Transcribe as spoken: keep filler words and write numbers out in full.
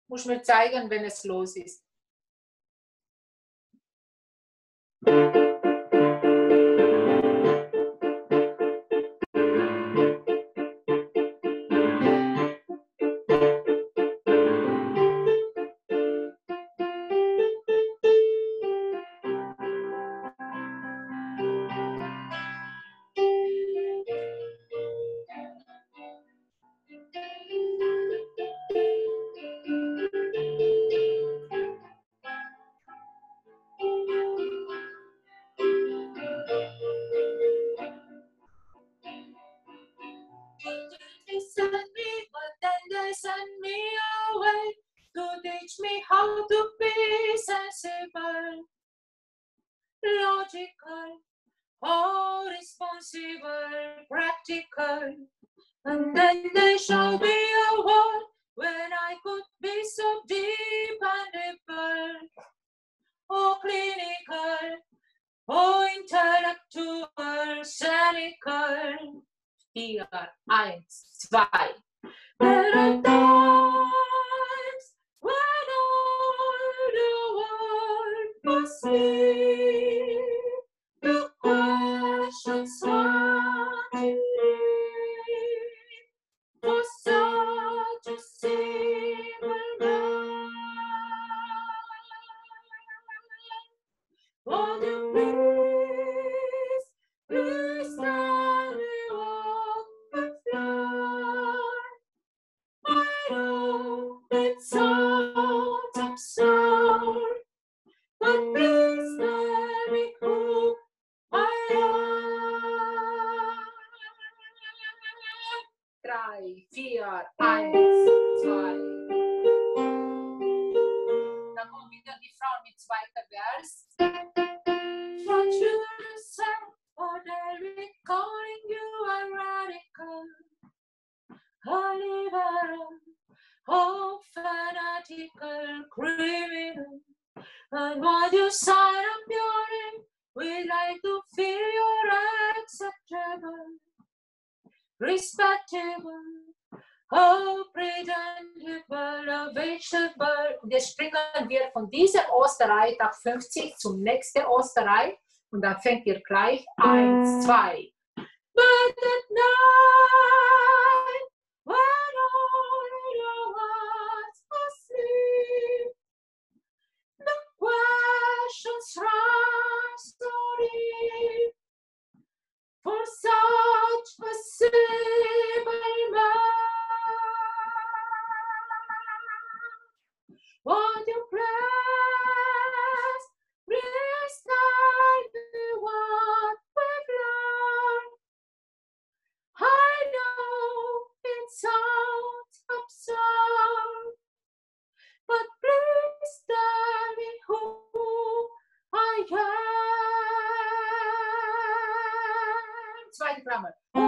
Muss mir zeigen, wenn es los ist. Logical, oh, responsible, practical. And then they showed me a world when I could be so dependable, oh, clinical, oh, intellectual, cynical. Vier, eins, zwei. There are times when all the world must sleep. The questions are in need for such a simple man. Won't you please, please tell me what the fly? I know it sounds absurd, but please tell me who I am. Drei, vier, eins, zwei. Dann kommt wieder die Frau mit zweiter Vers. What you say, or they're calling you a radical, a liberal, oh, fanatical criminal. And while you sign up your name, we'd like to feel you're acceptable, respectable, oh, pretendable, vegetable. Und jetzt springen wir von diesem Osterei, Tag fünfzig, zum nächsten Osterei. Und dann fängt ihr gleich eins, zwei. But at night, when all your hearts are asleep, the questions run so deep for such a simple man. Won't you please, please tell me what we've learned? I know it sounds absurd, but please tell me who I am. Zweite Klammer. I